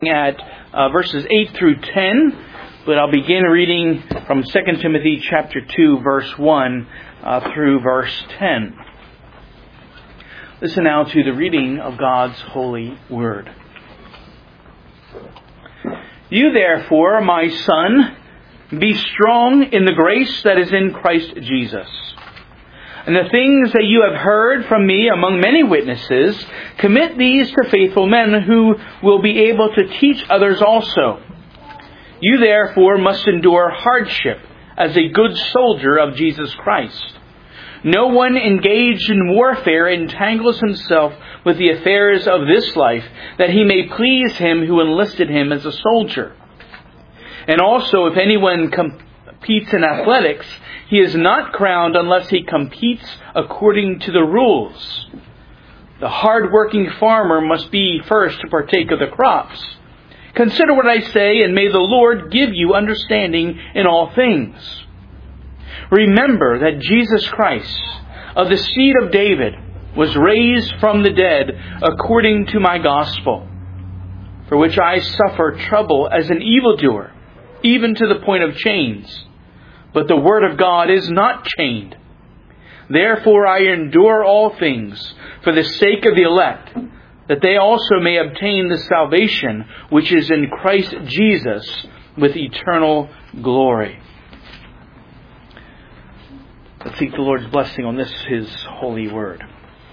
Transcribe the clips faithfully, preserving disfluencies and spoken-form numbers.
at uh, verses eight through ten, but I'll begin reading from Second Timothy chapter two, verse one uh, through verse ten. Listen now to the reading of God's holy word. You therefore, my son, be strong in the grace that is in Christ Jesus. And the things that you have heard from me among many witnesses, commit these to faithful men who will be able to teach others also. You therefore must endure hardship as a good soldier of Jesus Christ. No one engaged in warfare entangles himself with the affairs of this life, that he may please him who enlisted him as a soldier. And also, if anyone competes in athletics, he is not crowned unless he competes according to the rules. The hard-working farmer must be first to partake of the crops. Consider what I say, and may the Lord give you understanding in all things. Remember that Jesus Christ, of the seed of David, was raised from the dead according to my gospel, for which I suffer trouble as an evildoer, even to the point of chains. But the word of God is not chained. Therefore I endure all things for the sake of the elect, that they also may obtain the salvation which is in Christ Jesus with eternal glory. Let's seek the Lord's blessing on this, His holy word.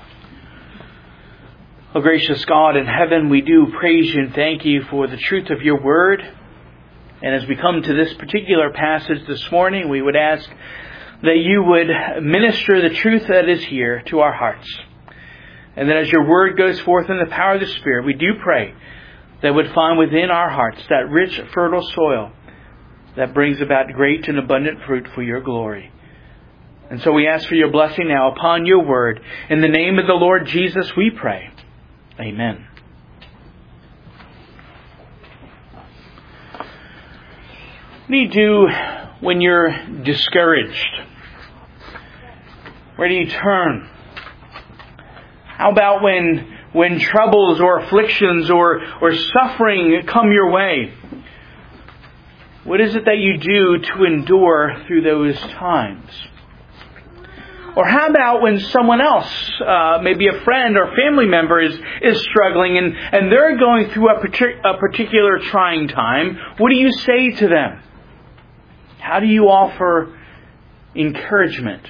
O gracious God in heaven, we do praise you and thank you for the truth of your word. And as we come to this particular passage this morning, we would ask that you would minister the truth that is here to our hearts. And that as your word goes forth in the power of the Spirit, we do pray that it would find within our hearts that rich, fertile soil that brings about great and abundant fruit for your glory. And so we ask for your blessing now upon your word. In the name of the Lord Jesus we pray. Amen. What do you do when you're discouraged? Where do you turn? How about when when troubles or afflictions or, or suffering come your way? What is it that you do to endure through those times? Or how about when someone else, uh, maybe a friend or family member is, is struggling and, and they're going through a, partic- a particular trying time? What do you say to them? How do you offer encouragement?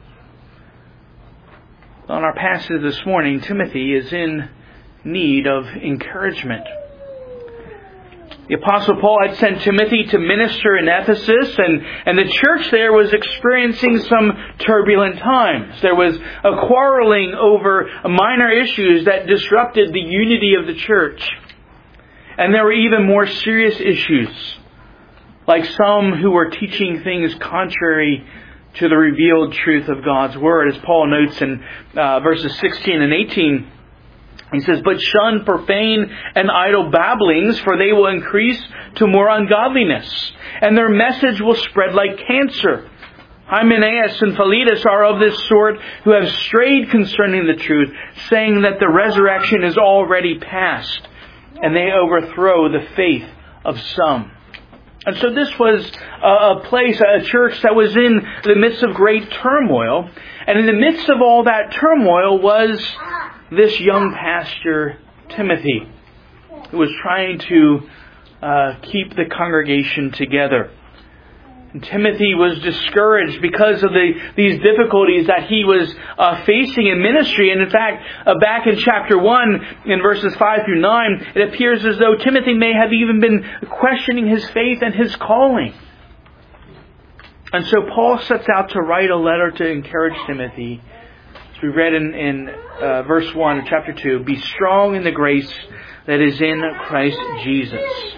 On our passage this morning, Timothy is in need of encouragement. The Apostle Paul had sent Timothy to minister in Ephesus, and, and the church there was experiencing some turbulent times. There was a quarreling over minor issues that disrupted the unity of the church. And there were even more serious issues, like some who were teaching things contrary to the revealed truth of God's Word. As Paul notes in uh, verses sixteen and eighteen, he says, "But shun profane and idle babblings, for they will increase to more ungodliness, and their message will spread like cancer. Hymenaeus and Philetus are of this sort, who have strayed concerning the truth, saying that the resurrection is already past, and they overthrow the faith of some." And so this was a place, a church that was in the midst of great turmoil. And in the midst of all that turmoil was this young pastor, Timothy, who was trying to uh, keep the congregation together. And Timothy was discouraged because of the these difficulties that he was uh, facing in ministry. And in fact, uh, back in chapter one, in verses five through nine, it appears as though Timothy may have even been questioning his faith and his calling. And so Paul sets out to write a letter to encourage Timothy. As we read in, in uh, verse one of chapter two, "Be strong in the grace that is in Christ Jesus."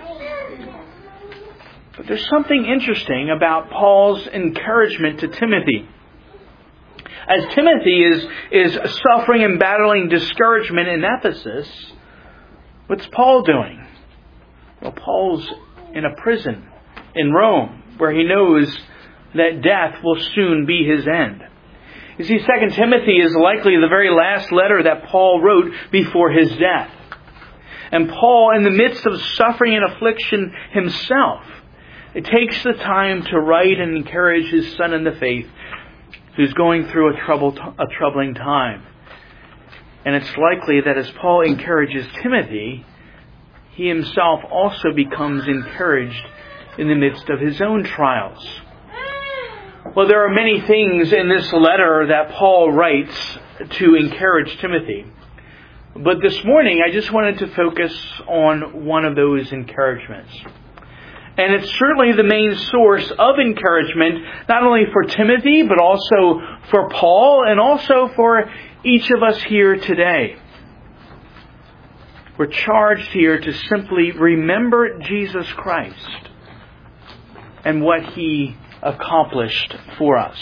But there's something interesting about Paul's encouragement to Timothy. As Timothy is, is suffering and battling discouragement in Ephesus, what's Paul doing? Well, Paul's in a prison in Rome, where he knows that death will soon be his end. You see, Second Timothy is likely the very last letter that Paul wrote before his death. And Paul, in the midst of suffering and affliction himself, it takes the time to write and encourage his son in the faith who's going through a, troubled, a troubling time. And it's likely that as Paul encourages Timothy, he himself also becomes encouraged in the midst of his own trials. Well, there are many things in this letter that Paul writes to encourage Timothy. But this morning, I just wanted to focus on one of those encouragements. And it's certainly the main source of encouragement, not only for Timothy, but also for Paul, and also for each of us here today. We're charged here to simply remember Jesus Christ and what He accomplished for us.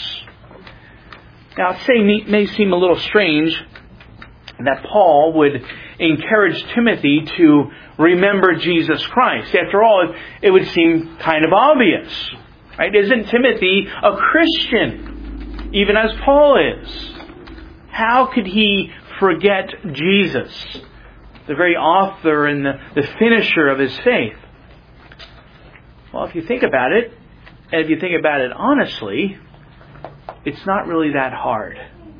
Now, it may, may seem a little strange that Paul would encourage Timothy to remember Jesus Christ. After all, it would seem kind of obvious, right? Isn't Timothy a Christian, even as Paul is? How could he forget Jesus, the very author and the, the finisher of his faith? Well, if you think about it, and if you think about it honestly, it's not really that hard.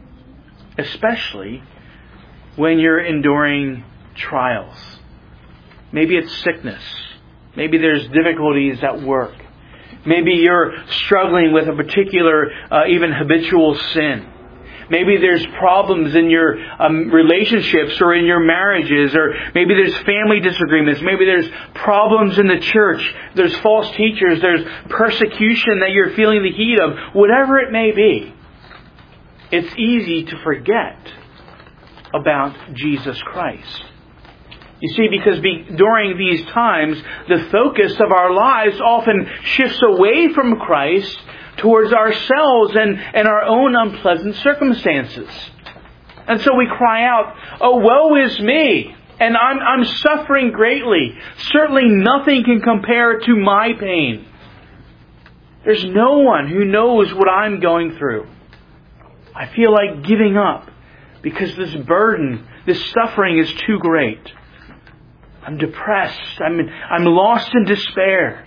Especially when you're enduring trials. Maybe it's sickness. Maybe there's difficulties at work. Maybe you're struggling with a particular, uh, even habitual sin. Maybe there's problems in your um, relationships or in your marriages, or maybe there's family disagreements. Maybe there's problems in the church. There's false teachers. There's persecution that you're feeling the heat of. Whatever it may be, it's easy to forget about Jesus Christ. You see, because be, during these times, the focus of our lives often shifts away from Christ towards ourselves and, and our own unpleasant circumstances. And so we cry out, "Oh, woe is me, and I'm, I'm suffering greatly. Certainly nothing can compare to my pain. There's no one who knows what I'm going through. I feel like giving up because this burden, this suffering is too great. I'm depressed. I'm, I'm lost in despair.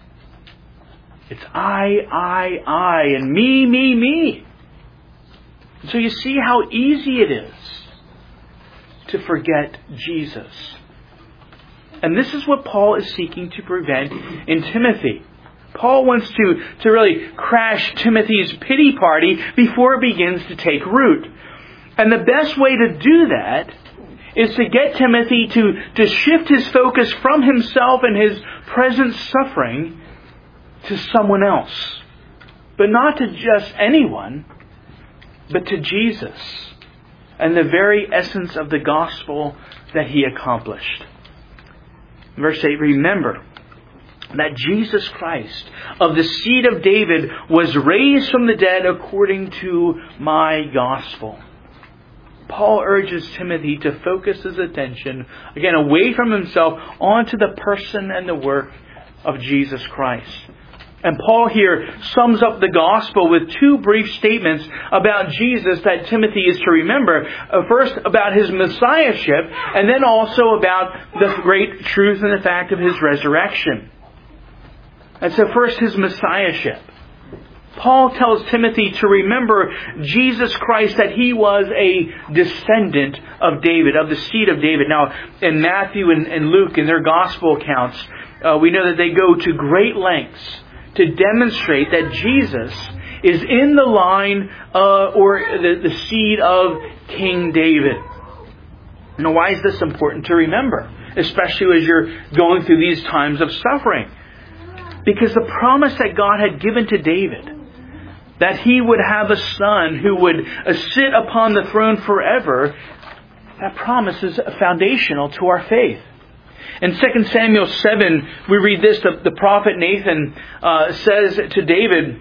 It's I, I, I, and me, me, me." So you see how easy it is to forget Jesus. And this is what Paul is seeking to prevent in Timothy. Paul wants to, to really crash Timothy's pity party before it begins to take root. And the best way to do that is to get Timothy to, to shift his focus from himself and his present suffering to someone else. But not to just anyone, but to Jesus and the very essence of the gospel that He accomplished. Verse eight, "Remember that Jesus Christ, of the seed of David, was raised from the dead according to my gospel." Paul urges Timothy to focus his attention, again, away from himself, onto the person and the work of Jesus Christ. And Paul here sums up the gospel with two brief statements about Jesus that Timothy is to remember. Uh, first, about His Messiahship, and then also about the great truth and the fact of His resurrection. And so first, His Messiahship. Paul tells Timothy to remember Jesus Christ, that He was a descendant of David, of the seed of David. Now, in Matthew and, and Luke, in their gospel accounts, uh, we know that they go to great lengths to demonstrate that Jesus is in the line uh, or the, the seed of King David. Now, why is this important to remember, especially as you're going through these times of suffering? Because the promise that God had given to David, that he would have a son who would uh, sit upon the throne forever, that promise is foundational to our faith. In Second Samuel seven, we read this. The, the prophet Nathan uh, says to David,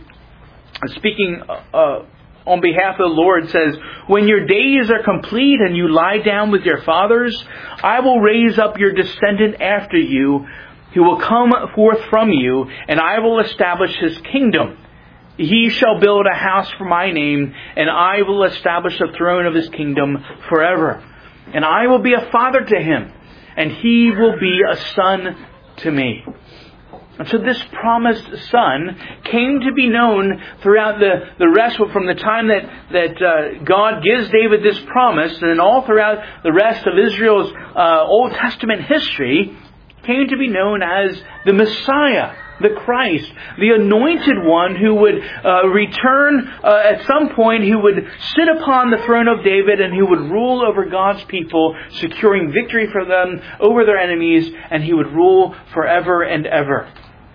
speaking uh, on behalf of the Lord, says, "When your days are complete and you lie down with your fathers, I will raise up your descendant after you, who will come forth from you, and I will establish his kingdom. He shall build a house for my name, and I will establish the throne of his kingdom forever. And I will be a father to him, and he will be a son to me. And so this promised son came to be known throughout the, the rest, from the time that, that uh, God gives David this promise, and then all throughout the rest of Israel's uh, Old Testament history, came to be known as the Messiah, the Christ, the anointed one who would uh, return uh, at some point, who would sit upon the throne of David and who would rule over God's people, securing victory for them over their enemies, and he would rule forever and ever.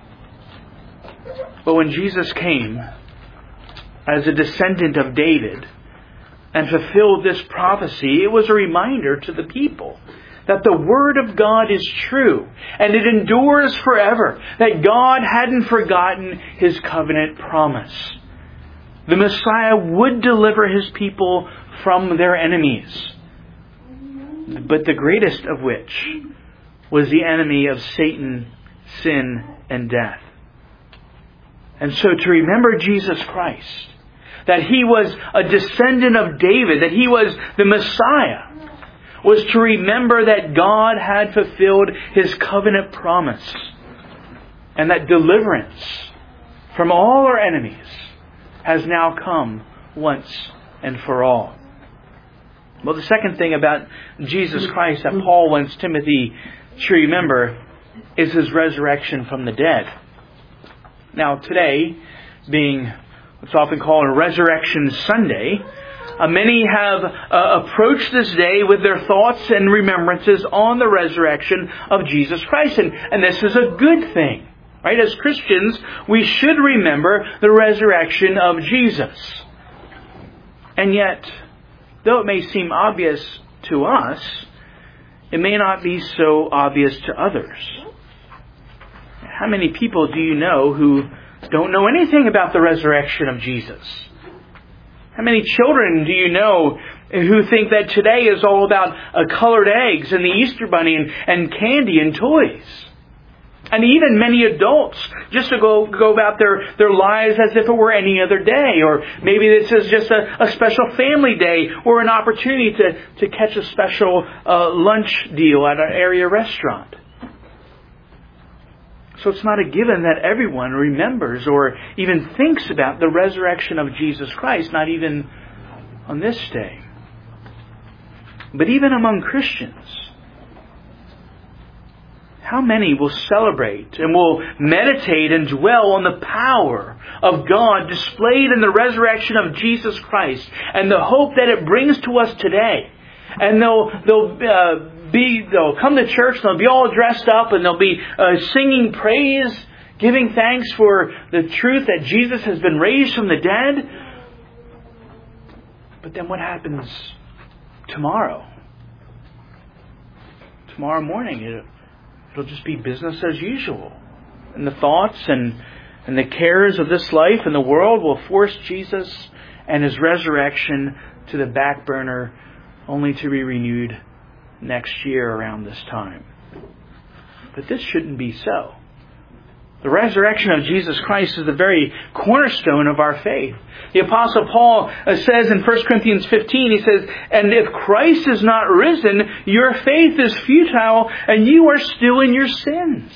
But when Jesus came as a descendant of David and fulfilled this prophecy, it was a reminder to the people that the Word of God is true and it endures forever, that God hadn't forgotten His covenant promise. The Messiah would deliver His people from their enemies, but the greatest of which was the enemy of Satan, sin, and death. And so to remember Jesus Christ, that He was a descendant of David, that He was the Messiah, was to remember that God had fulfilled His covenant promise, and that deliverance from all our enemies has now come once and for all. Well, the second thing about Jesus Christ that Paul wants Timothy to remember is His resurrection from the dead. Now, today, being what's often called a Resurrection Sunday, uh, many have uh, approached this day with their thoughts and remembrances on the resurrection of Jesus Christ. And, and this is a good thing, right? As Christians, we should remember the resurrection of Jesus. And yet, though it may seem obvious to us, it may not be so obvious to others. How many people do you know who don't know anything about the resurrection of Jesus? How many children do you know who think that today is all about uh, colored eggs and the Easter Bunny and, and candy and toys? And even many adults just to go go about their, their lives as if it were any other day. Or maybe this is just a, a special family day or an opportunity to, to catch a special uh, lunch deal at an area restaurant. So it's not a given that everyone remembers or even thinks about the resurrection of Jesus Christ, not even on this day. But even among Christians, how many will celebrate and will meditate and dwell on the power of God displayed in the resurrection of Jesus Christ and the hope that it brings to us today? And they'll they'll uh, be they'll come to church and they'll be all dressed up and they'll be uh, singing praise, giving thanks for the truth that Jesus has been raised from the dead. But then what happens tomorrow? Tomorrow morning, it, it'll just be business as usual, and the thoughts and and the cares of this life and the world will force Jesus and His resurrection to the back burner, only to be renewed next year around this time. But this shouldn't be so. The resurrection of Jesus Christ is the very cornerstone of our faith. The Apostle Paul says in First Corinthians fifteen, he says, "And if Christ is not risen, your faith is futile, and you are still in your sins."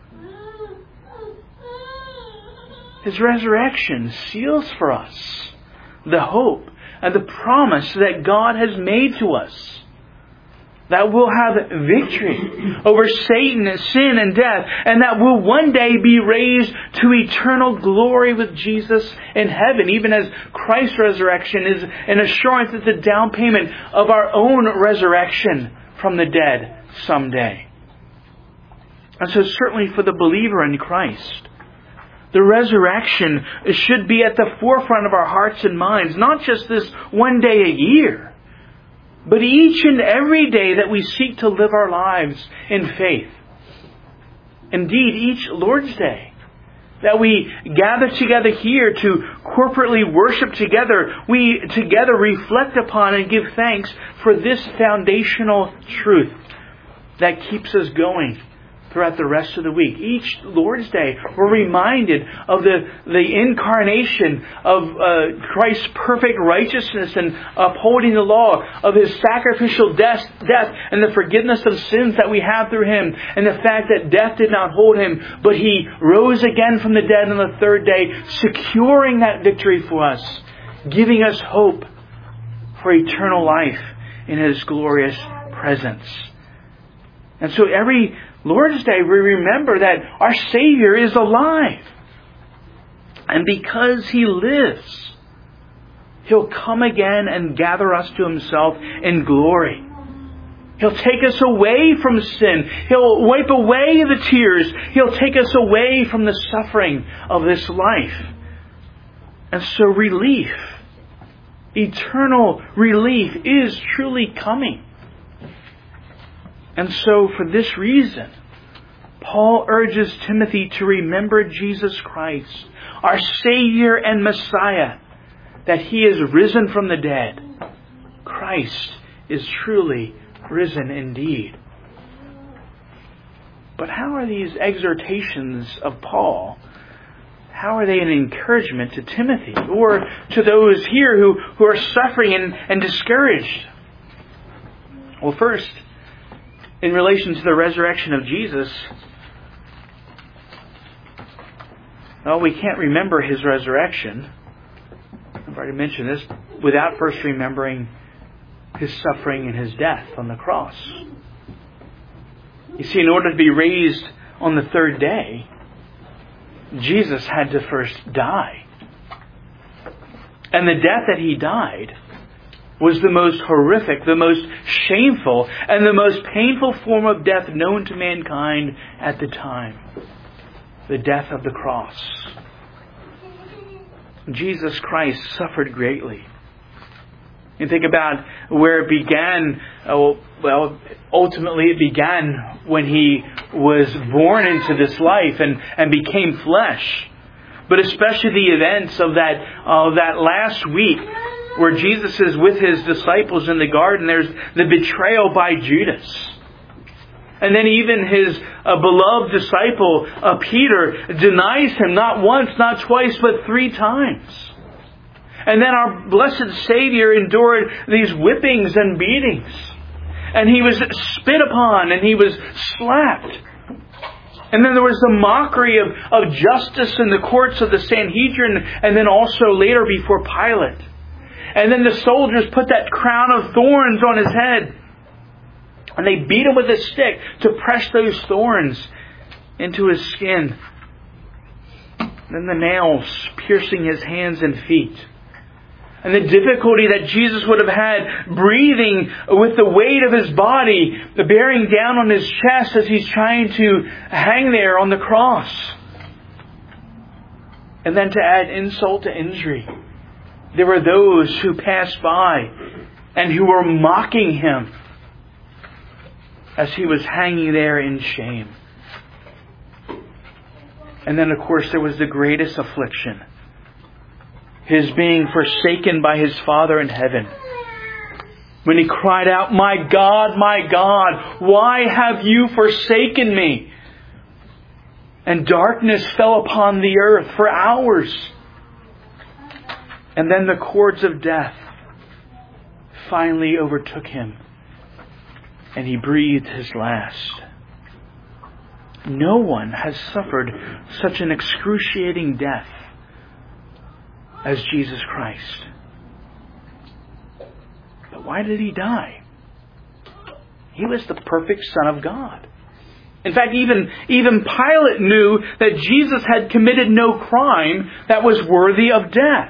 His resurrection seals for us the hope and the promise that God has made to us, that we'll have victory over Satan, sin, and death, and that we'll one day be raised to eternal glory with Jesus in heaven, even as Christ's resurrection is an assurance, it's a down payment of our own resurrection from the dead someday. And so certainly for the believer in Christ, the resurrection should be at the forefront of our hearts and minds, not just this one day a year, but each and every day that we seek to live our lives in faith. Indeed, each Lord's Day that we gather together here to corporately worship together, we together reflect upon and give thanks for this foundational truth that keeps us going throughout the rest of the week. Each Lord's Day, we're reminded of the, the incarnation of uh, Christ's perfect righteousness and upholding the law, of His sacrificial death, death and the forgiveness of sins that we have through Him, and the fact that death did not hold Him, but He rose again from the dead on the third day, securing that victory for us, giving us hope for eternal life in His glorious presence. And so every Lord's Day, we remember that our Savior is alive. And because He lives, He'll come again and gather us to Himself in glory. He'll take us away from sin. He'll wipe away the tears. He'll take us away from the suffering of this life. And so relief, eternal relief, is truly coming. And so for this reason, Paul urges Timothy to remember Jesus Christ, our Savior and Messiah, that He is risen from the dead. Christ is truly risen indeed. But how are these exhortations of Paul, how are they an encouragement to Timothy or to those here who, who are suffering and, and discouraged? Well, first, in relation to the resurrection of Jesus, well, we can't remember His resurrection, I've already mentioned this, without first remembering His suffering and His death on the cross. You see, in order to be raised on the third day, Jesus had to first die. And the death that He died was the most horrific, the most shameful, and the most painful form of death known to mankind at the time. The death of the cross. Jesus Christ suffered greatly. And think about where it began. Oh, well, ultimately it began when He was born into this life and, and became flesh. But especially the events of that, of that last week, where Jesus is with His disciples in the garden. There's the betrayal by Judas. And then even His uh, beloved disciple, uh, Peter, denies Him not once, not twice, but three times. And then our blessed Savior endured these whippings and beatings. And He was spit upon and He was slapped. And then there was the mockery of, of justice in the courts of the Sanhedrin, and then also later before Pilate. And then the soldiers put that crown of thorns on His head. And they beat Him with a stick to press those thorns into His skin. Then the nails piercing His hands and feet. And the difficulty that Jesus would have had breathing with the weight of His body bearing down on His chest as He's trying to hang there on the cross. And then to add insult to injury, there were those who passed by and who were mocking Him as He was hanging there in shame. And then, of course, there was the greatest affliction. His being forsaken by His Father in heaven. When He cried out, "My God, my God, why have you forsaken me?" And darkness fell upon the earth for hours. And then the cords of death finally overtook Him. And He breathed His last. No one has suffered such an excruciating death as Jesus Christ. But why did He die? He was the perfect Son of God. In fact, even, even Pilate knew that Jesus had committed no crime that was worthy of death.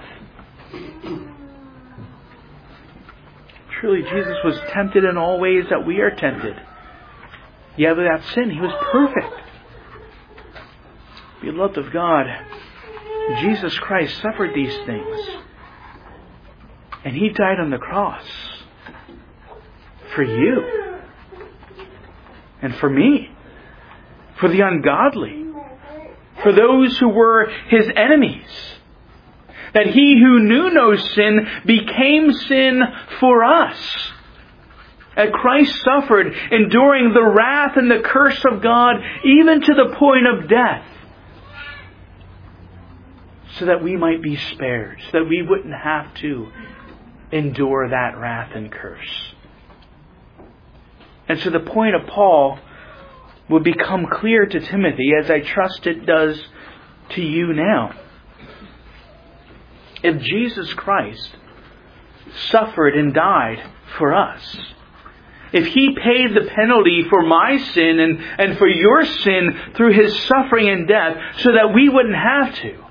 Truly, Jesus was tempted in all ways that we are tempted. Yet without sin, He was perfect. Beloved of God, Jesus Christ suffered these things. And He died on the cross for you and for me, for the ungodly, for those who were His enemies. That He who knew no sin became sin for us, And Christ suffered, enduring the wrath and the curse of God, even to the point of death, so that we might be spared, so that we wouldn't have to endure that wrath and curse. And so the point of Paul will become clear to Timothy, as I trust it does to you now. If Jesus Christ suffered and died for us, if He paid the penalty for my sin and, and for your sin through His suffering and death so that we wouldn't have to,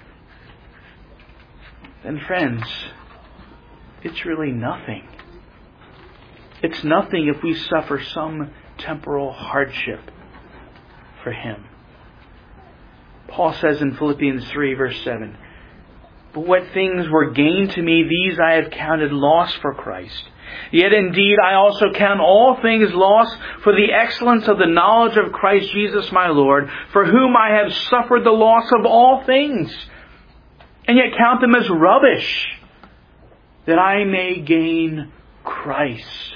then friends, it's really nothing. It's nothing if we suffer some temporal hardship for Him. Paul says in Philippians three, verse seven, "But what things were gained to me, these I have counted loss for Christ. Yet indeed I also count all things lost for the excellence of the knowledge of Christ Jesus my Lord, for whom I have suffered the loss of all things, and yet count them as rubbish, that I may gain Christ."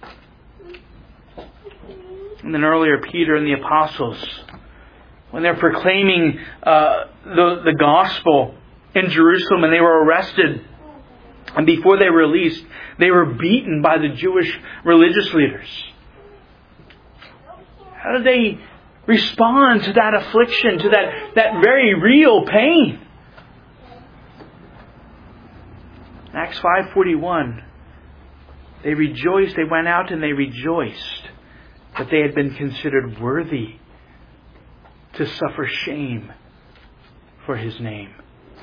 And then earlier, Peter and the apostles, when they're proclaiming uh, the, the gospel in Jerusalem, and they were arrested, and before they were released, they were beaten by the Jewish religious leaders. How did they respond to that affliction, to that, that very real pain? Acts five forty-one, they rejoiced, they went out and they rejoiced that they had been considered worthy to suffer shame for His name.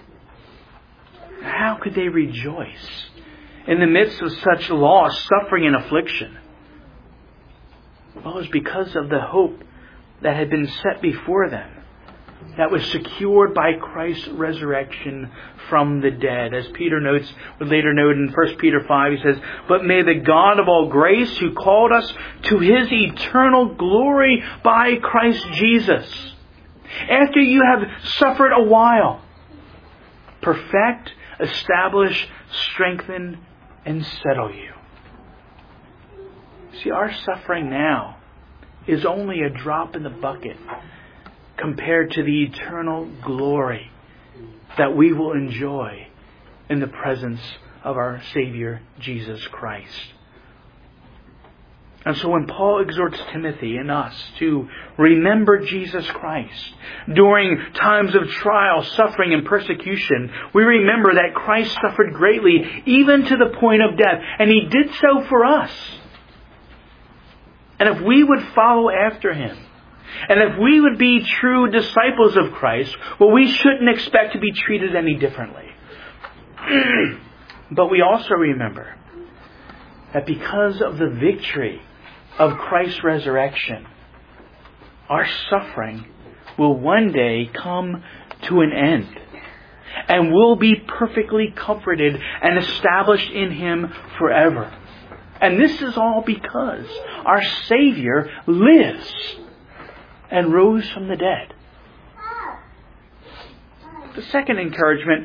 How could they rejoice in the midst of such loss, suffering, and affliction? Well, it was because of the hope that had been set before them, that was secured by Christ's resurrection from the dead. As Peter notes, would later note in First Peter five, he says, "But may the God of all grace, who called us to His eternal glory by Christ Jesus, after you have suffered a while, perfect, establish, strengthen, and settle you." See, our suffering now is only a drop in the bucket compared to the eternal glory that we will enjoy in the presence of our Savior, Jesus Christ. And so when Paul exhorts Timothy and us to remember Jesus Christ during times of trial, suffering, and persecution, we remember that Christ suffered greatly, even to the point of death. And He did so for us. And if we would follow after Him, and if we would be true disciples of Christ, well, we shouldn't expect to be treated any differently. But we also remember that because of the victory of Christ's resurrection, our suffering will one day come to an end, and we'll be perfectly comforted and established in Him forever. And this is all because our Savior lives and rose from the dead. The second encouragement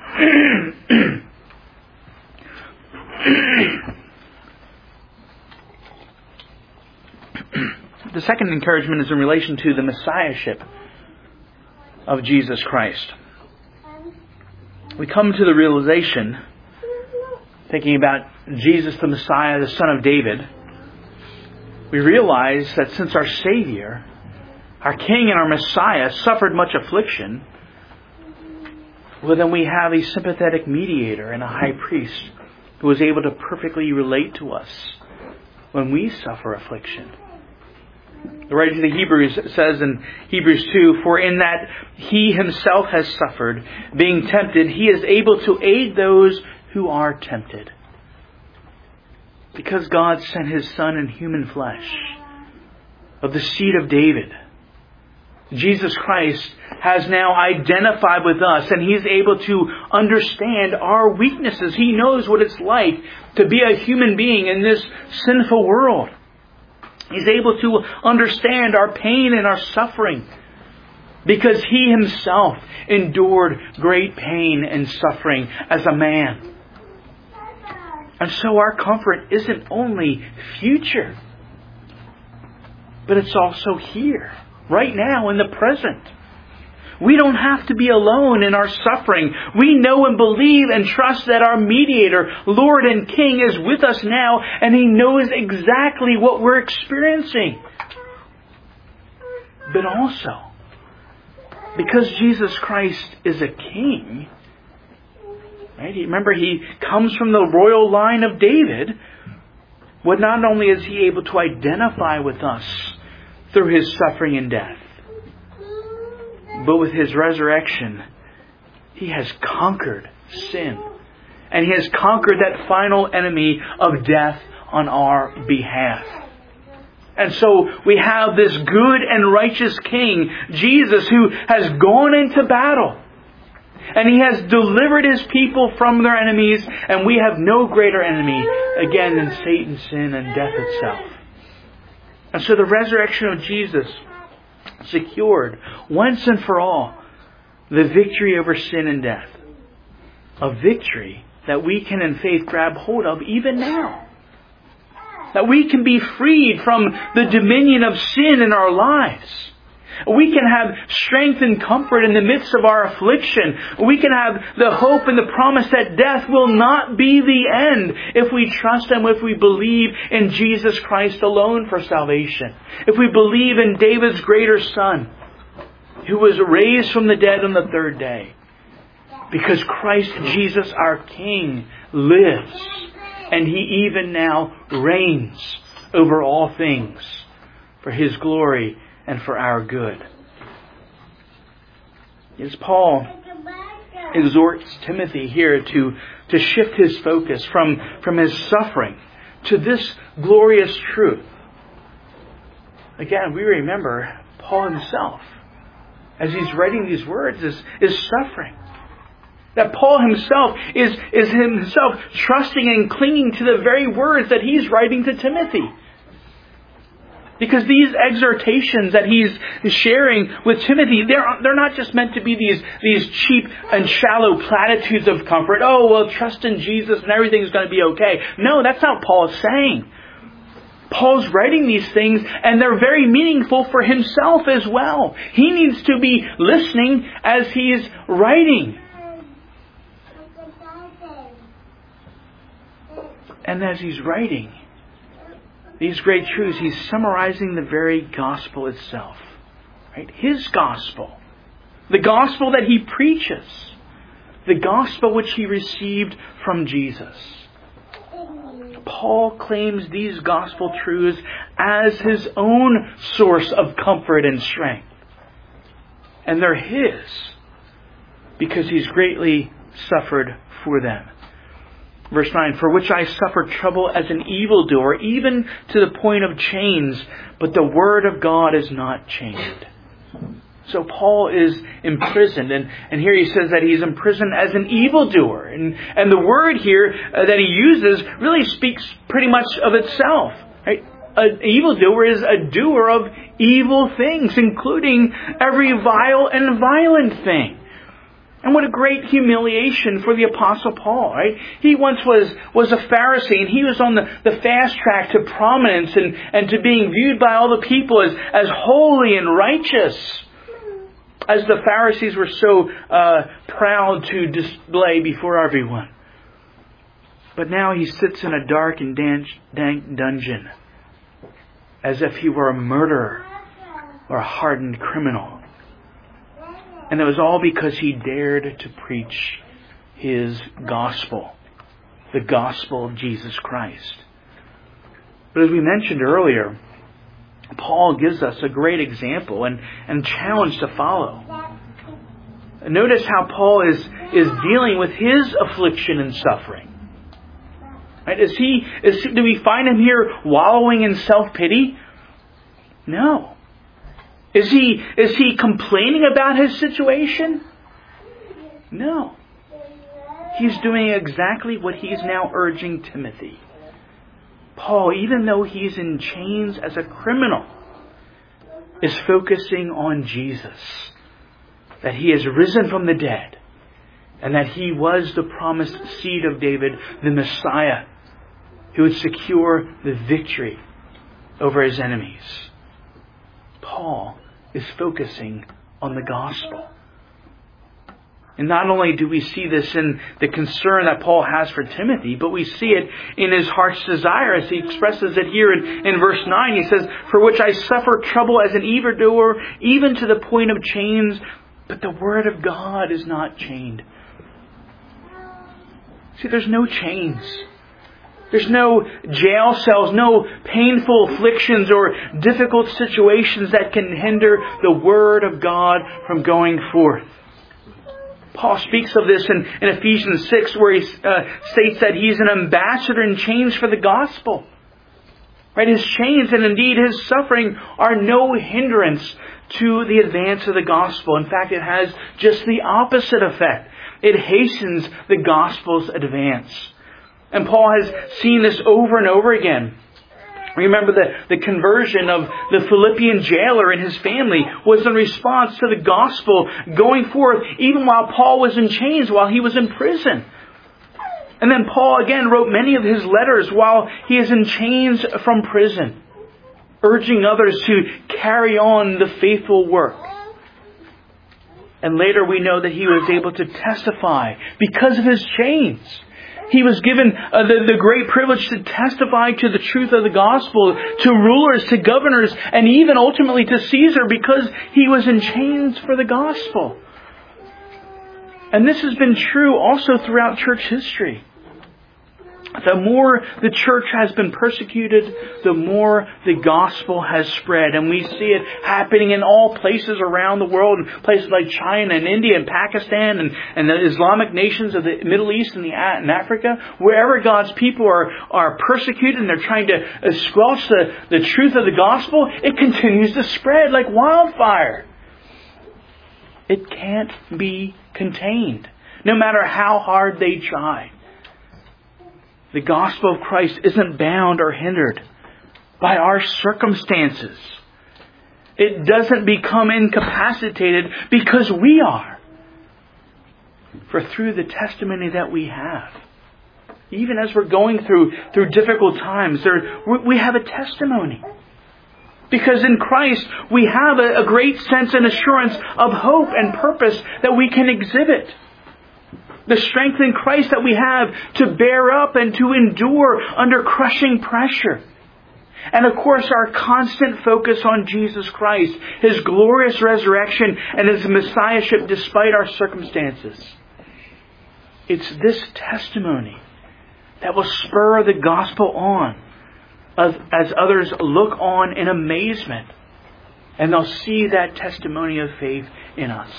the second encouragement is in relation to the Messiahship of Jesus Christ. We come to the realization, thinking about Jesus the Messiah, the Son of David, we realize that since our Savior, our King and our Messiah, suffered much affliction, well, then we have a sympathetic mediator and a high priest who is able to perfectly relate to us when we suffer affliction. The writer to the Hebrews says in Hebrews two, "For in that He Himself has suffered, being tempted, He is able to aid those who are tempted." Because God sent His Son in human flesh, of the seed of David, Jesus Christ has now identified with us, and He's able to understand our weaknesses. He knows what it's like to be a human being in this sinful world. He's able to understand our pain and our suffering, because He Himself endured great pain and suffering as a man. And so our comfort isn't only future, but it's also here, right now, in the present. We don't have to be alone in our suffering. We know and believe and trust that our mediator, Lord and King, is with us now, and He knows exactly what we're experiencing. But also, because Jesus Christ is a King, right? Remember, He comes from the royal line of David. Well, not only is He able to identify with us through His suffering and death, but with His resurrection, He has conquered sin. And He has conquered that final enemy of death on our behalf. And so we have this good and righteous King, Jesus, who has gone into battle. And He has delivered His people from their enemies. And we have no greater enemy, again, than Satan, sin, and death itself. And so the resurrection of Jesus secured once and for all the victory over sin and death. A victory that we can in faith grab hold of even now. That we can be freed from the dominion of sin in our lives. We can have strength and comfort in the midst of our affliction. We can have the hope and the promise that death will not be the end if we trust and if we believe in Jesus Christ alone for salvation. If we believe in David's greater Son, who was raised from the dead on the third day. Because Christ Jesus, our King, lives. And He even now reigns over all things for His glory and for our good. As Paul exhorts Timothy here to, to shift his focus from, from his suffering to this glorious truth. Again, we remember Paul himself, as he's writing these words, is, is suffering. That Paul himself is, is himself trusting and clinging to the very words that he's writing to Timothy. Because these exhortations that he's sharing with Timothy, they're, they're not just meant to be these, these cheap and shallow platitudes of comfort. Oh, well, trust in Jesus and everything's going to be okay. No, that's not what Paul is saying. Paul's writing these things and they're very meaningful for himself as well. He needs to be listening as he's writing. And as he's writing these great truths, he's summarizing the very gospel itself. Right? His gospel. The gospel that he preaches. The gospel which he received from Jesus. Paul claims these gospel truths as his own source of comfort and strength. And they're his because he's greatly suffered for them. Verse nine, for which I suffer trouble as an evildoer, even to the point of chains, but the word of God is not chained. So Paul is imprisoned, and, and here he says that he's imprisoned as an evildoer. And, and the word here uh, that he uses really speaks pretty much of itself. Right? An evildoer is a doer of evil things, including every vile and violent thing. And what a great humiliation for the Apostle Paul, right? He once was, was a Pharisee, and he was on the, the fast track to prominence and, and to being viewed by all the people as, as holy and righteous, as the Pharisees were so uh, proud to display before everyone. But now he sits in a dark and dank, dank dungeon, as if he were a murderer or a hardened criminal. And it was all because he dared to preach his gospel. The gospel of Jesus Christ. But as we mentioned earlier, Paul gives us a great example and, and challenge to follow. Notice how Paul is, is dealing with his affliction and suffering. Right? Is he, is, do we find him here wallowing in self-pity? No. Is he, is he complaining about his situation? No. He's doing exactly what he's now urging Timothy. Paul, even though he's in chains as a criminal, is focusing on Jesus. That he has risen from the dead. And that he was the promised seed of David, the Messiah, He would secure the victory over his enemies. Paul is focusing on the gospel. And not only do we see this in the concern that Paul has for Timothy, but we see it in his heart's desire as he expresses it here in, in verse nine. He says, "For which I suffer trouble as an evildoer, even to the point of chains, but the word of God is not chained." See, there's no chains. There's no jail cells, no painful afflictions or difficult situations that can hinder the Word of God from going forth. Paul speaks of this in, in Ephesians six, where he uh, states that he's an ambassador in chains for the gospel. Right? His chains and indeed his suffering are no hindrance to the advance of the gospel. In fact, it has just the opposite effect. It hastens the gospel's advance. And Paul has seen this over and over again. Remember the, the conversion of the Philippian jailer and his family was in response to the gospel going forth even while Paul was in chains, while he was in prison. And then Paul again wrote many of his letters while he is in chains from prison, urging others to carry on the faithful work. And later we know that he was able to testify because of his chains. He was given uh, the, the great privilege to testify to the truth of the gospel to rulers, to governors, and even ultimately to Caesar because he was in chains for the gospel. And this has been true also throughout church history. The more the church has been persecuted, the more the gospel has spread. And we see it happening in all places around the world, in places like China and India and Pakistan and, and the Islamic nations of the Middle East and, the, and Africa. Wherever God's people are, are persecuted and they're trying to squelch the, the truth of the gospel, it continues to spread like wildfire. It can't be contained, no matter how hard they try. The gospel of Christ isn't bound or hindered by our circumstances. It doesn't become incapacitated because we are. For through the testimony that we have, even as we're going through, through difficult times, there, we have a testimony. Because in Christ we have a, a great sense and assurance of hope and purpose that we can exhibit. The strength in Christ that we have to bear up and to endure under crushing pressure. And of course our constant focus on Jesus Christ, His glorious resurrection and His Messiahship despite our circumstances. It's this testimony that will spur the gospel on as, as others look on in amazement. And they'll see that testimony of faith in us.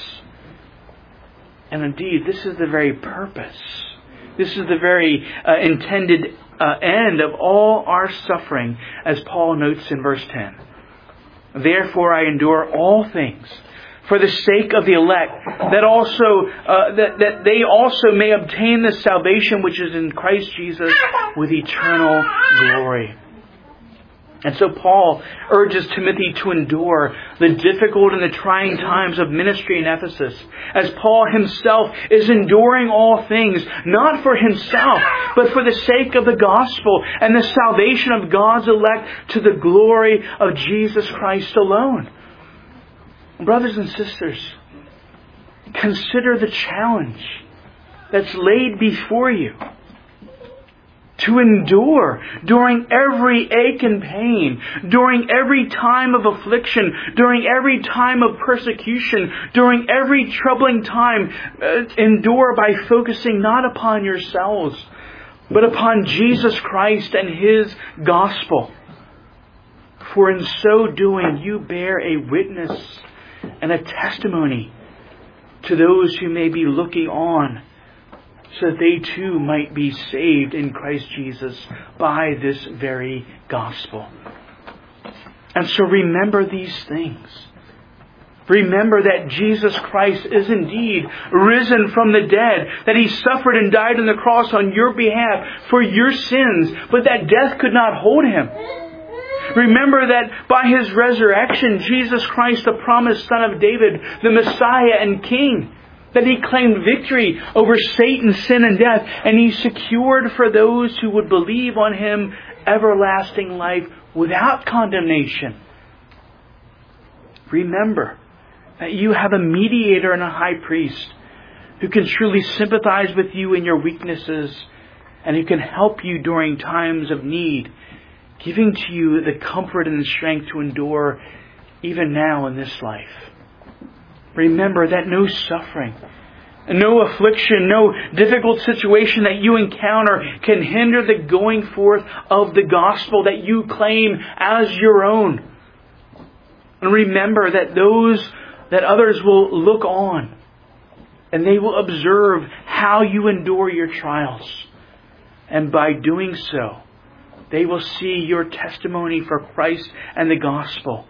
And indeed, this is the very purpose. This is the very uh, intended uh, end of all our suffering, as Paul notes in verse ten. "Therefore I endure all things for the sake of the elect, that also uh, that, that they also may obtain the salvation which is in Christ Jesus with eternal glory." And so Paul urges Timothy to endure the difficult and the trying times of ministry in Ephesus, as Paul himself is enduring all things, not for himself, but for the sake of the gospel and the salvation of God's elect to the glory of Jesus Christ alone. Brothers and sisters, consider the challenge that's laid before you. To endure during every ache and pain, during every time of affliction, during every time of persecution, during every troubling time, uh, endure by focusing not upon yourselves, but upon Jesus Christ and His gospel. For in so doing, you bear a witness and a testimony to those who may be looking on, so that they too might be saved in Christ Jesus by this very gospel. And so remember these things. Remember that Jesus Christ is indeed risen from the dead, that He suffered and died on the cross on your behalf for your sins, but that death could not hold Him. Remember that by His resurrection, Jesus Christ, the promised Son of David, the Messiah and King, That He claimed victory over Satan, sin, and death. And He secured for those who would believe on Him everlasting life without condemnation. Remember that you have a mediator and a high priest who can truly sympathize with you in your weaknesses and who can help you during times of need, giving to you the comfort and the strength to endure even now in this life. Remember that no suffering, no affliction, no difficult situation that you encounter can hinder the going forth of the gospel that you claim as your own. And remember that those that others will look on and they will observe how you endure your trials. And by doing so, they will see your testimony for Christ and the gospel.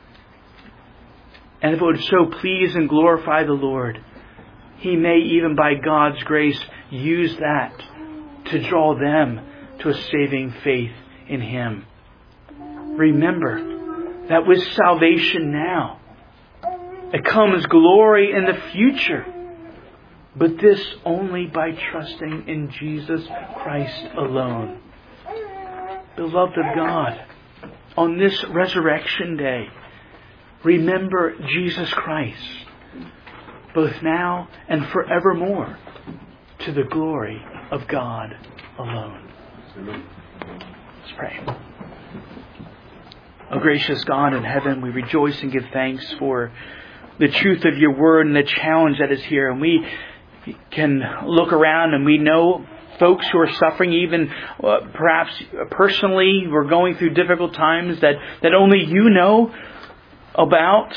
And if it would so please and glorify the Lord, He may even by God's grace use that to draw them to a saving faith in Him. Remember that with salvation now, it comes glory in the future. But this only by trusting in Jesus Christ alone. Beloved of God, on this resurrection day, remember Jesus Christ, both now and forevermore, to the glory of God alone. Let's pray. O gracious God in heaven, we rejoice and give thanks for the truth of your word and the challenge that is here. And we can look around and we know folks who are suffering, even uh, perhaps personally, we're going through difficult times that, that only you know about.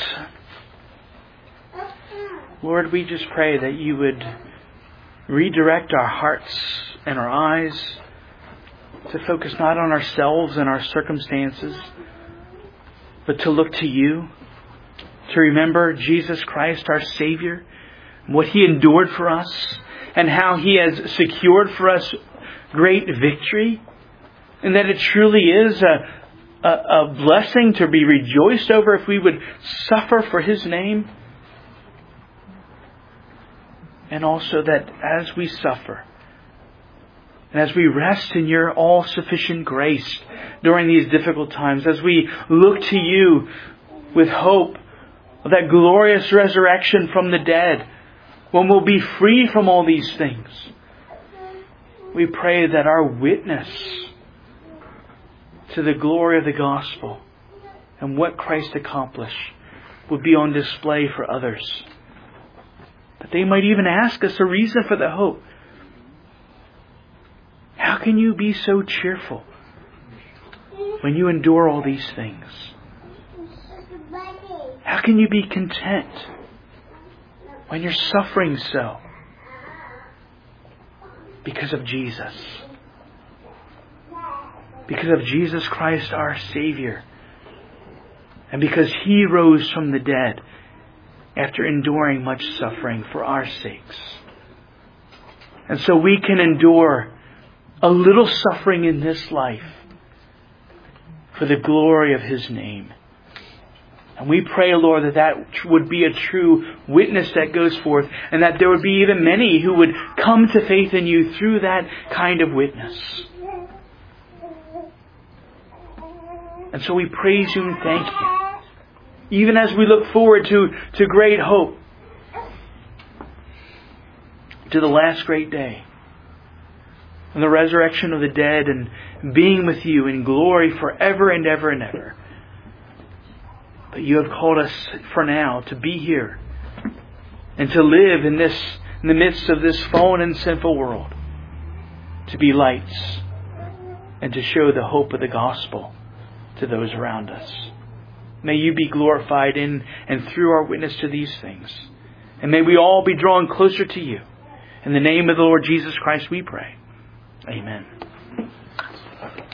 Lord, we just pray that you would redirect our hearts and our eyes to focus not on ourselves and our circumstances, but to look to you, to remember Jesus Christ, our Savior, what He endured for us, and how He has secured for us great victory, and that it truly is a, a, a blessing to be rejoiced over if we would suffer for His name. And also that as we suffer, and as we rest in your all-sufficient grace during these difficult times, as we look to you with hope of that glorious resurrection from the dead, when we'll be free from all these things, we pray that our witness to the glory of the gospel and what Christ accomplished would be on display for others. That they might even ask us a reason for the hope. How can you be so cheerful when you endure all these things? How can you be content when you're suffering so? Because of Jesus. Because of Jesus Christ, our Savior. And because He rose from the dead after enduring much suffering for our sakes. And so we can endure a little suffering in this life for the glory of His name. And we pray, Lord, that that would be a true witness that goes forth, and that there would be even many who would come to faith in you through that kind of witness. And so we praise you and thank you, even as we look forward to, to great hope, to the last great day, and the resurrection of the dead, and being with you in glory forever and ever and ever. But you have called us for now to be here and to live in this, in the midst of this fallen and sinful world, to be lights and to show the hope of the gospel to those around us. May you be glorified in and through our witness to these things. And may we all be drawn closer to you. In the name of the Lord Jesus Christ we pray. Amen.